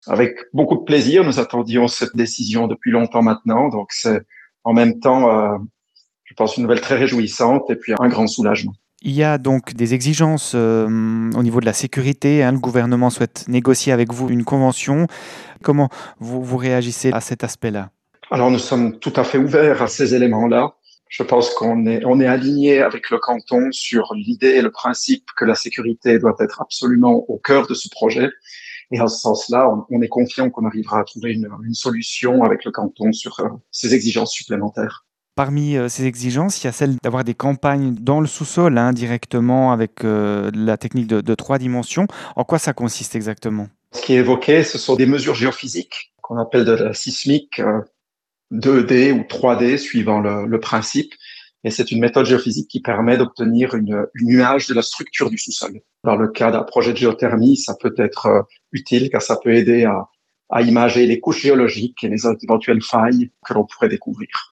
Avec beaucoup de plaisir, nous attendions cette décision depuis longtemps maintenant, donc c'est en même temps, je pense, une nouvelle très réjouissante et puis un grand soulagement. Il y a donc des exigences, au niveau de la sécurité, hein. Le gouvernement souhaite négocier avec vous une convention. Comment vous réagissez à cet aspect-là? Alors nous sommes tout à fait ouverts à ces éléments-là. Je pense qu'on est aligné avec le canton sur l'idée et le principe que la sécurité doit être absolument au cœur de ce projet. Et en ce sens-là, on est confiant qu'on arrivera à trouver une solution avec le canton sur ces exigences supplémentaires. Parmi, ces exigences, il y a celle d'avoir des campagnes dans le sous-sol, hein, directement avec, la technique de 3 dimensions. En quoi ça consiste exactement? Ce qui est évoqué, ce sont des mesures géophysiques qu'on appelle de la sismique 2D ou 3D, suivant le principe. Et c'est une méthode géophysique qui permet d'obtenir une image de la structure du sous-sol. Dans le cas d'un projet de géothermie, ça peut être utile car ça peut aider à imager les couches géologiques et les éventuelles failles que l'on pourrait découvrir.